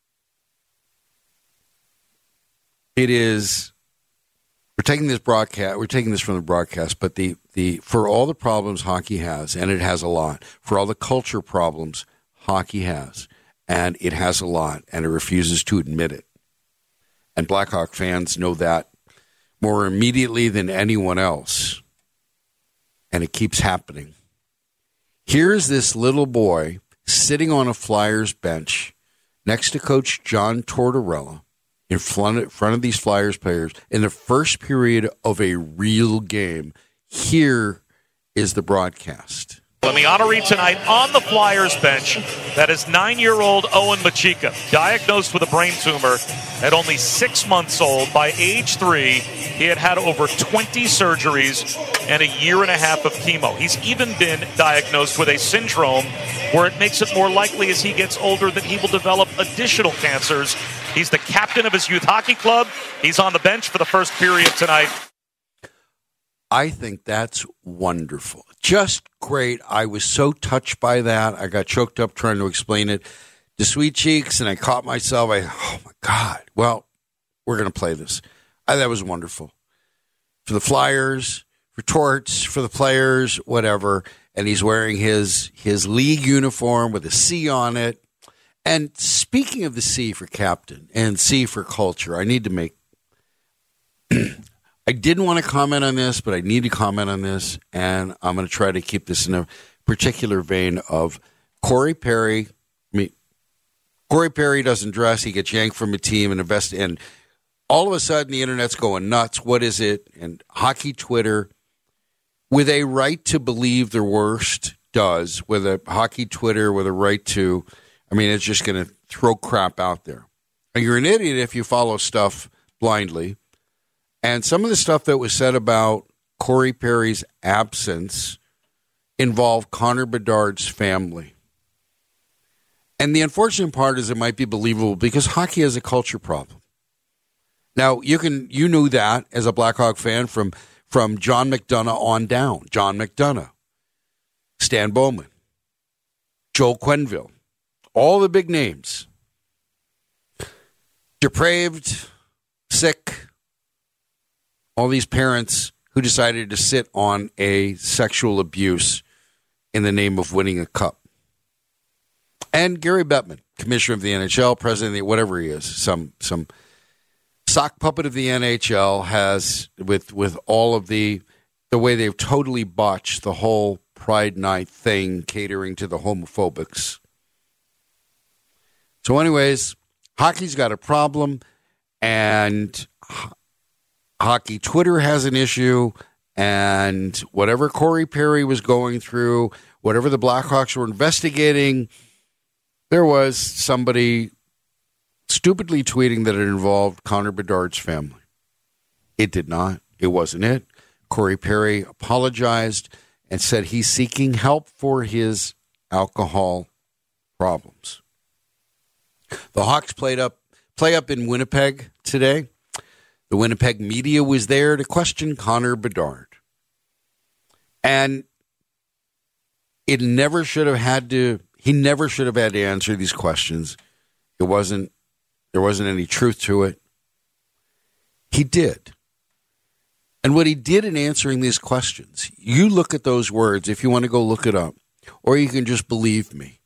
we're taking this from the broadcast, but the for all the problems hockey has, and it has a lot, for all the culture problems hockey has, and it has a lot, and it refuses to admit it. And Blackhawk fans know that more immediately than anyone else. And it keeps happening. Here's this little boy sitting on a Flyers bench next to Coach John Tortorella in front of these Flyers players in the first period of a real game. Here is the broadcast. Let me honor tonight on the Flyers bench. That is 9-year-old Owen Machika, diagnosed with a brain tumor at only 6 months old. By age 3, he had over 20 surgeries and a year and a half of chemo. He's even been diagnosed with a syndrome where it makes it more likely as he gets older that he will develop additional cancers. He's the captain of his youth hockey club. He's on the bench for the first period tonight. I think that's wonderful. Just great. I was so touched by that. I got choked up trying to explain it to Sweet Cheeks, and I caught myself. Oh, my God. Well, we're going to play this. That was wonderful. For the Flyers, for Torts, for the players, whatever. And he's wearing his league uniform with a C on it. And speaking of the C for captain and C for culture, I need to make... I didn't want to comment on this, but I need to comment on this, and I'm going to try to keep this in a particular vein of Corey Perry. Corey Perry doesn't dress. He gets yanked from a team and invested. And all of a sudden, the internet's going nuts. What is it? And hockey Twitter, with a right to believe the worst, does. With a hockey Twitter, with a right to, it's just going to throw crap out there. And you're an idiot if you follow stuff blindly. And some of the stuff that was said about Corey Perry's absence involved Connor Bedard's family. And the unfortunate part is it might be believable because hockey has a culture problem. Now, you knew that as a Blackhawk fan from John McDonough on down. John McDonough, Stan Bowman, Joel Quenneville, all the big names. Depraved, sick, all these parents who decided to sit on a sexual abuse in the name of winning a cup. And Gary Bettman, commissioner of the NHL, president of the, whatever he is, some sock puppet of the NHL, has, with all of the way they've totally botched the whole Pride Night thing, catering to the homophobics. So anyways, hockey's got a problem, and hockey Twitter has an issue, and whatever Corey Perry was going through, whatever the Blackhawks were investigating, there was somebody stupidly tweeting that it involved Connor Bedard's family. It did not. It wasn't it. Corey Perry apologized and said he's seeking help for his alcohol problems. The Hawks play up in Winnipeg today. The Winnipeg media was there to question Connor Bedard. And he never should have had to answer these questions. There wasn't any truth to it. He did. And what he did in answering these questions, you look at those words if you want to go look it up, or you can just believe me.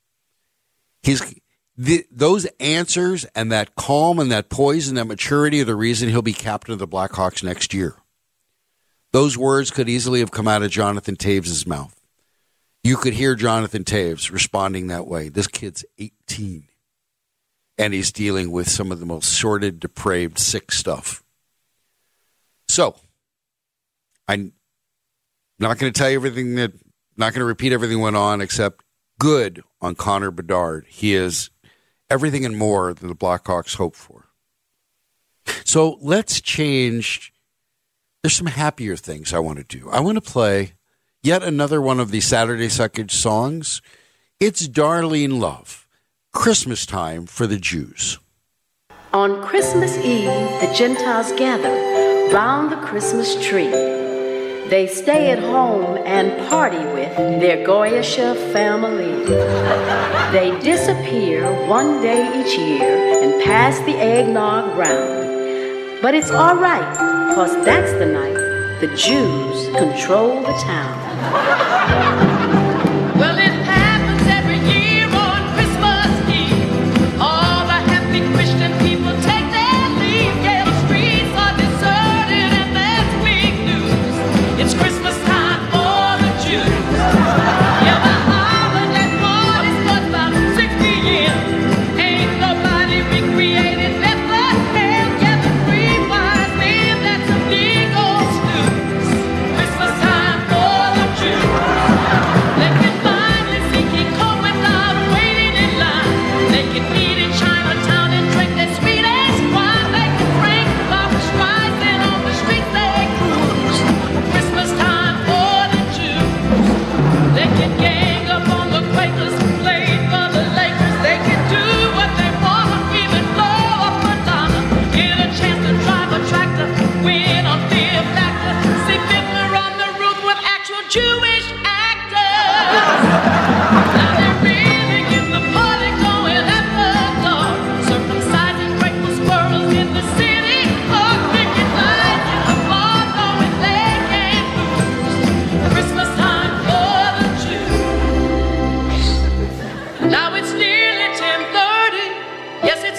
Those answers and that calm and that poise and that maturity are the reason he'll be captain of the Blackhawks next year. Those words could easily have come out of Jonathan Toews' mouth. You could hear Jonathan Toews responding that way. This kid's 18, and he's dealing with some of the most sordid, depraved, sick stuff. So, I'm not going to tell you everything not going to repeat everything that went on, except good on Connor Bedard. He is everything and more than the Blackhawks hope for. So let's change. There's some happier things I want to do. I want to play yet another one of the Saturday Suckage songs. It's Darlene Love, Christmas time for the Jews. On Christmas Eve, the Gentiles gather round the Christmas tree. They stay at home and party with their Goyisha family. They disappear one day each year and pass the eggnog round. But it's all right, because that's the night the Jews control the town. Well, it happens every year on Christmas Eve.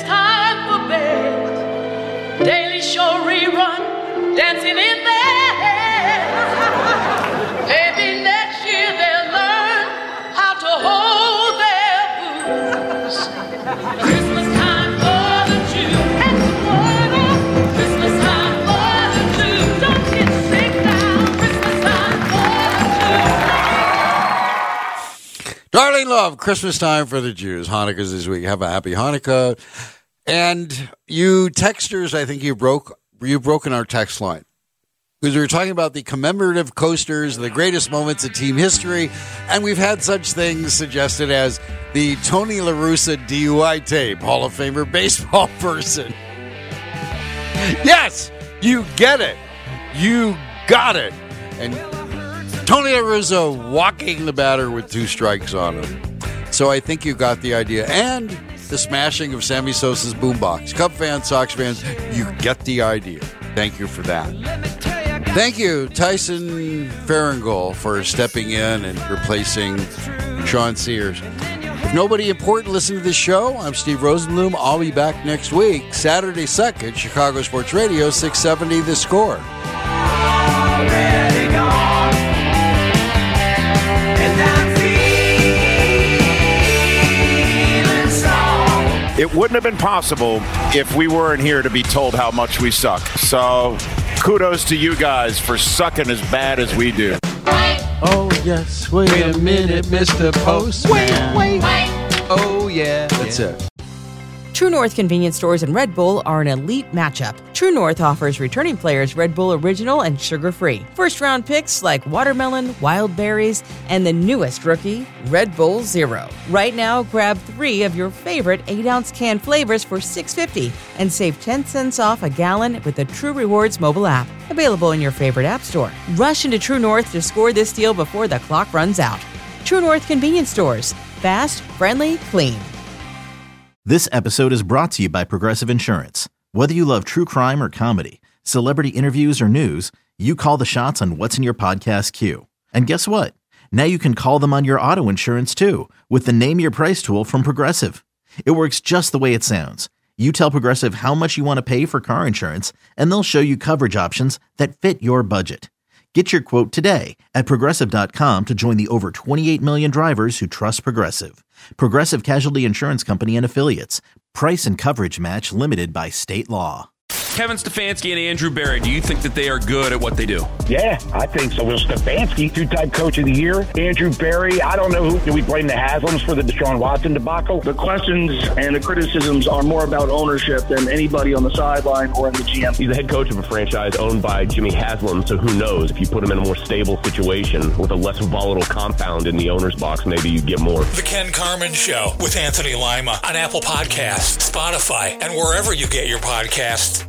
time for bed. Daily Show rerun, dancing in their heads. Maybe next year they'll learn how to hold their booze. Christmas time for the Jew. That's the word. Christmas time for the Jew. Don't get sick now. Christmas time for the Jew. Darling love, Christmas time for the Jews. Hanukkah's this week. Have a happy Hanukkah. And you texters, I think you've broken our text line. Because we were talking about the commemorative coasters, the greatest moments in team history, and we've had such things suggested as the Tony La Russa DUI tape, Hall of Famer baseball person. Yes, you get it. You got it. And Tony La Russa walking the batter with 2 strikes on him. So I think you got the idea. And the smashing of Sammy Sosa's boombox. Cub fans, Sox fans, you get the idea. Thank you for that. Thank you, Tyson Farringall, for stepping in and replacing Sean Sears. If nobody important listened to this show, I'm Steve Rosenblum. I'll be back next week, Saturday 2nd, Chicago Sports Radio, 670 The Score. It wouldn't have been possible if we weren't here to be told how much we suck. So kudos to you guys for sucking as bad as we do. Oh, yes. Wait a minute, Mr. Postman. Wait. Oh, yeah. That's it. True North convenience stores and Red Bull are an elite matchup. True North offers returning players Red Bull Original and sugar-free. First-round picks like watermelon, wild berries, and the newest rookie, Red Bull Zero. Right now, grab 3 of your favorite 8-ounce can flavors for $6.50 and save 10 cents off a gallon with the True Rewards mobile app. Available in your favorite app store. Rush into True North to score this deal before the clock runs out. True North convenience stores. Fast, friendly, clean. This episode is brought to you by Progressive Insurance. Whether you love true crime or comedy, celebrity interviews or news, you call the shots on what's in your podcast queue. And guess what? Now you can call them on your auto insurance too with the Name Your Price tool from Progressive. It works just the way it sounds. You tell Progressive how much you want to pay for car insurance, and they'll show you coverage options that fit your budget. Get your quote today at Progressive.com to join the over 28 million drivers who trust Progressive. Progressive Casualty Insurance Company and Affiliates. Price and coverage match limited by state law. Kevin Stefanski and Andrew Berry, do you think that they are good at what they do? Yeah, I think so. Will Stefanski, 2-time coach of the year. Andrew Berry, I don't know who. Do we blame the Haslams for the Deshaun Watson debacle? The questions and the criticisms are more about ownership than anybody on the sideline or in the GM. He's the head coach of a franchise owned by Jimmy Haslam, so who knows? If you put him in a more stable situation with a less volatile compound in the owner's box, maybe you get more. The Ken Carman Show with Anthony Lima on Apple Podcasts, Spotify, and wherever you get your podcasts.